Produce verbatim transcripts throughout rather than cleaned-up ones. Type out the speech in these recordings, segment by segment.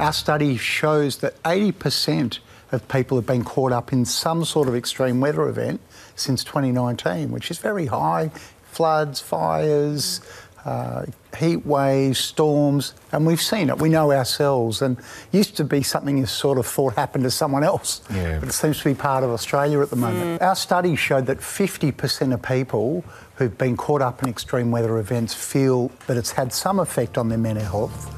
Our study shows that eighty percent of people have been caught up in some sort of extreme weather event since twenty nineteen, which is very high. Floods, fires, uh, heat waves, storms, and we've seen it. We know ourselves, and it used to be something you sort of thought happened to someone else, yeah. but it seems to be part of Australia at the moment. Mm. Our study showed that fifty percent of people who've been caught up in extreme weather events feel that it's had some effect on their mental health.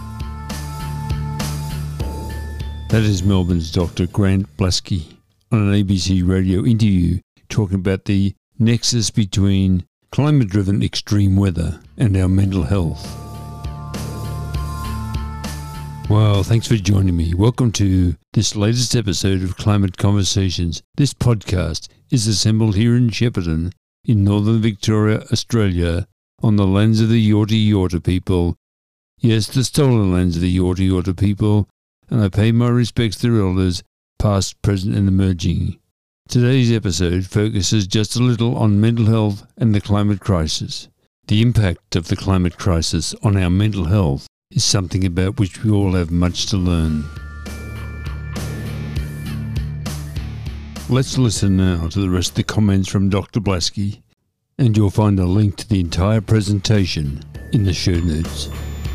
That is Melbourne's Doctor Grant Blasky on an A B C radio interview talking about the nexus between climate-driven extreme weather and our mental health. Well, thanks for joining me. Welcome to this latest episode of Climate Conversations. This podcast is assembled here in Shepparton in northern Victoria, Australia, on the lands of the Yorta Yorta people. Yes, the stolen lands of the Yorta Yorta people, and I pay my respects to their elders, past, present and emerging. Today's episode focuses just a little on mental health and the climate crisis. The impact of the climate crisis on our mental health is something about which we all have much to learn. Let's listen now to the rest of the comments from Doctor Blasky, and you'll find a link to the entire presentation in the show notes.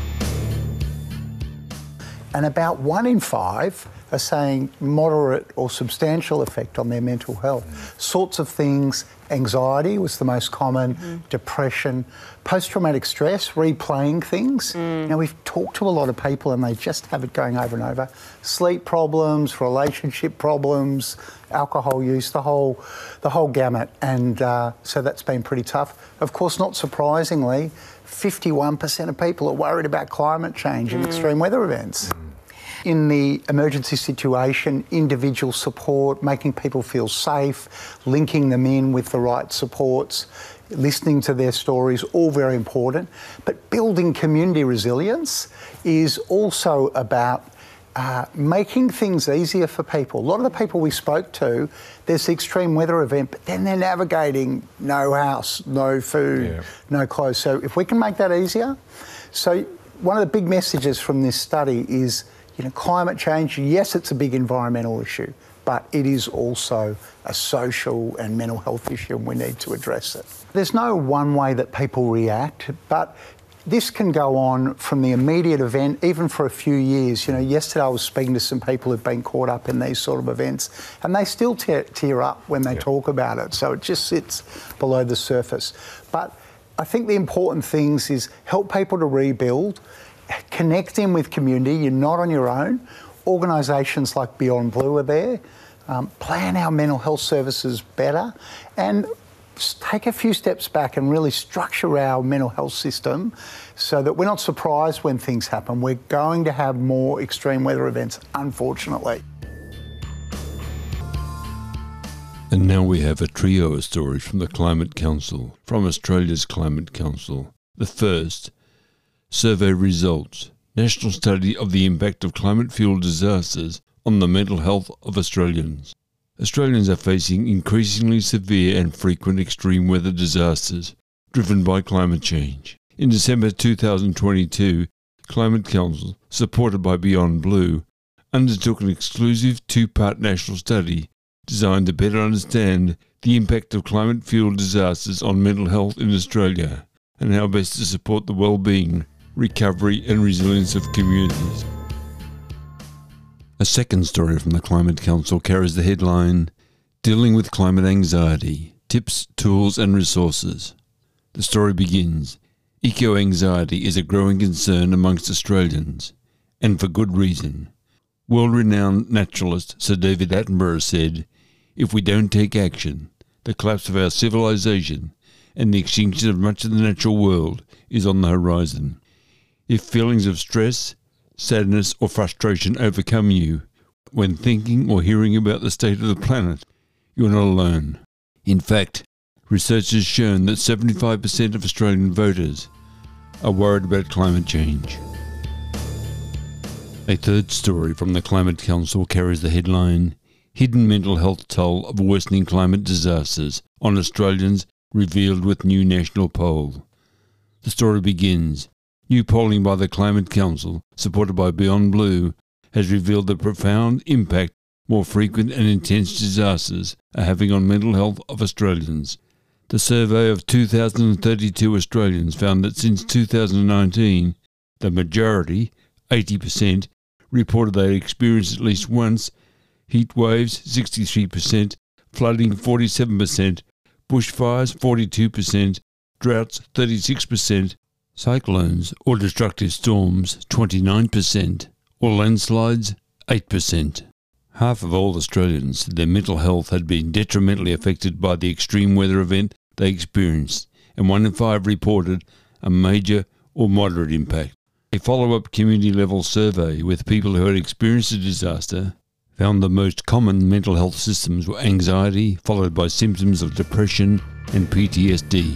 And about one in five are saying moderate or substantial effect on their mental health. Mm. Sorts of things, anxiety was the most common, mm. depression, post-traumatic stress, replaying things. Mm. Now, we've talked to a lot of people and they just have it going over and over. Sleep problems, relationship problems, alcohol use, the whole, the whole gamut. And uh, so that's been pretty tough. Of course, not surprisingly, fifty-one percent of people are worried about climate change mm. and extreme weather events. Mm. In the emergency situation, individual support, making people feel safe, linking them in with the right supports, listening to their stories, all very important. But building community resilience is also about uh, making things easier for people. A lot of the people we spoke to, there's the extreme weather event, but then they're navigating no house, no food, yeah. no clothes. So if we can make that easier. So one of the big messages from this study is, you know, climate change, yes, it's a big environmental issue, but it is also a social and mental health issue and we need to address it. There's no one way that people react, but this can go on from the immediate event, even for a few years. You know, yesterday I was speaking to some people who've been caught up in these sort of events and they still tear, tear up when they yeah. talk about it. So it just sits below the surface. But I think the important things is help people to rebuild, connect in with community. You're not on your own. Organisations like Beyond Blue are there. Um, plan our mental health services better and take a few steps back and really structure our mental health system so that we're not surprised when things happen. We're going to have more extreme weather events, unfortunately. And now we have a trio of stories from the Climate Council, from Australia's Climate Council. The first, survey results, national study of the impact of climate-fueled disasters on the mental health of Australians. Australians are facing increasingly severe and frequent extreme weather disasters driven by climate change. In December two thousand twenty-two, Climate Council, supported by Beyond Blue, undertook an exclusive two-part national study designed to better understand the impact of climate-fueled disasters on mental health in Australia and how best to support the well-being, recovery and resilience of communities. A second story from the Climate Council carries the headline, Dealing with Climate Anxiety, Tips, Tools and Resources. The story begins, Eco-anxiety is a growing concern amongst Australians, and for good reason. World-renowned naturalist Sir David Attenborough said, if we don't take action, the collapse of our civilization and the extinction of much of the natural world is on the horizon. If feelings of stress, sadness or frustration overcome you when thinking or hearing about the state of the planet, you're not alone. In fact, research has shown that seventy-five percent of Australian voters are worried about climate change. A third story from the Climate Council carries the headline, Hidden Mental Health Toll of Worsening Climate Disasters on Australians Revealed with New National Poll. The story begins, New polling by the Climate Council, supported by Beyond Blue, has revealed the profound impact more frequent and intense disasters are having on mental health of Australians. The survey of two thousand thirty-two Australians found that since two thousand nineteen, the majority, eighty percent, reported they had experienced at least once heat waves, sixty-three percent, flooding, forty-seven percent, bushfires, forty-two percent, droughts, thirty-six percent, cyclones or destructive storms, twenty-nine percent, or landslides, eight percent. Half of all Australians said their mental health had been detrimentally affected by the extreme weather event they experienced, and one in five reported a major or moderate impact. A follow-up community-level survey with people who had experienced a disaster found the most common mental health symptoms were anxiety, followed by symptoms of depression and P T S D.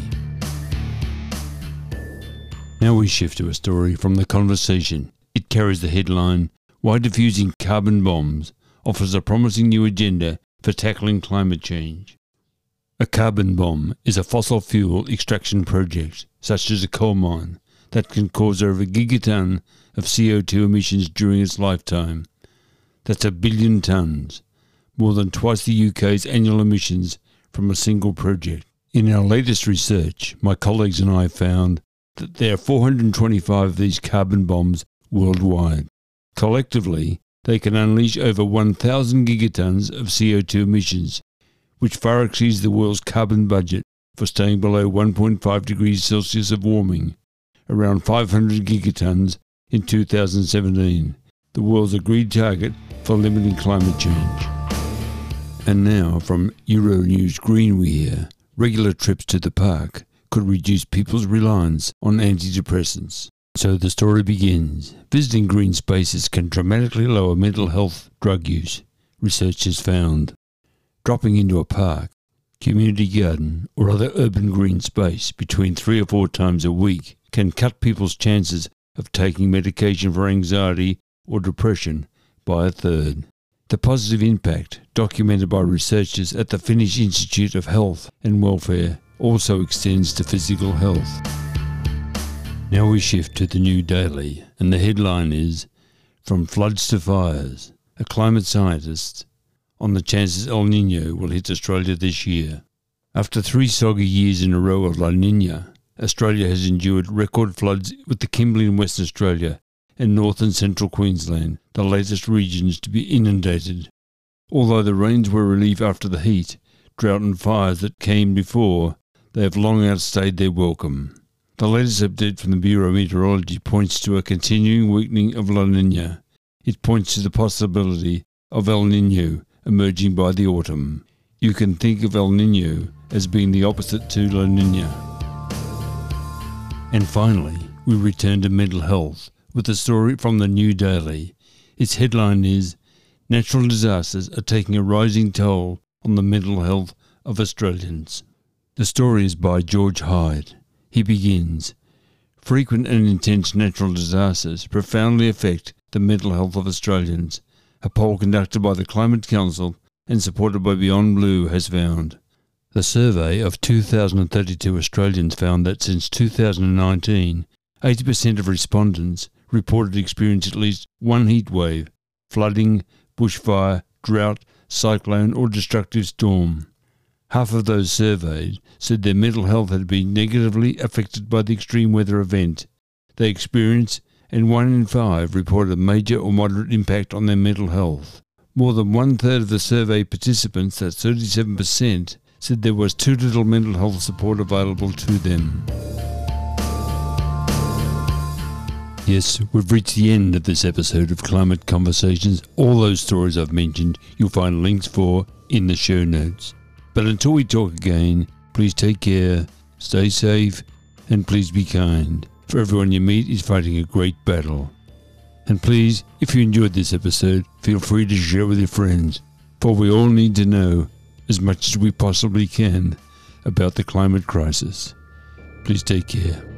Now we shift to a story from The Conversation. It carries the headline, "Why Defusing Carbon Bombs Offers a Promising New Agenda for Tackling Climate Change." A carbon bomb is a fossil fuel extraction project, such as a coal mine, that can cause over a gigaton of C O two emissions during its lifetime. That's a billion tonnes, more than twice the U K's annual emissions from a single project. In our latest research, my colleagues and I found that there are four hundred twenty-five of these carbon bombs worldwide. Collectively, they can unleash over one thousand gigatons of C O two emissions, which far exceeds the world's carbon budget for staying below one point five degrees Celsius of warming, around five hundred gigatons in two thousand seventeen, the world's agreed target for limiting climate change. And now, from Euronews Green we hear, regular trips to the park could reduce people's reliance on antidepressants. So the story begins. Visiting green spaces can dramatically lower mental health drug use, researchers found. Dropping into a park, community garden, or other urban green space between three or four times a week can cut people's chances of taking medication for anxiety or depression by a third. The positive impact, documented by researchers at the Finnish Institute of Health and Welfare, also extends to physical health. Now we shift to the New Daily, and the headline is, "From Floods to Fires, a climate scientist on the chances El Niño will hit Australia this year." After three soggy years in a row of La Niña, Australia has endured record floods, with the Kimberley in Western Australia and north and central Queensland, the latest regions to be inundated. Although the rains were relief after the heat, drought and fires that came before, they have long outstayed their welcome. The latest update from the Bureau of Meteorology points to a continuing weakening of La Niña. It points to the possibility of El Niño emerging by the autumn. You can think of El Niño as being the opposite to La Niña. And finally, we return to mental health with a story from the New Daily. Its headline is, "Natural disasters are taking a rising toll on the mental health of Australians." The story is by George Hyde. He begins, "Frequent and intense natural disasters profoundly affect the mental health of Australians. A poll conducted by the Climate Council and supported by Beyond Blue has found." The survey of two thousand thirty-two Australians found that since two thousand nineteen, eighty percent of respondents reported experiencing at least one heat wave, flooding, bushfire, drought, cyclone or destructive storm. Half of those surveyed said their mental health had been negatively affected by the extreme weather event they experienced, and one in five reported a major or moderate impact on their mental health. More than one-third of the survey participants, that's thirty-seven percent, said there was too little mental health support available to them. Yes, we've reached the end of this episode of Climate Conversations. All those stories I've mentioned you'll find links for in the show notes. But until we talk again, please take care, stay safe, and please be kind, for everyone you meet is fighting a great battle. And please, if you enjoyed this episode, feel free to share with your friends, for we all need to know as much as we possibly can about the climate crisis. Please take care.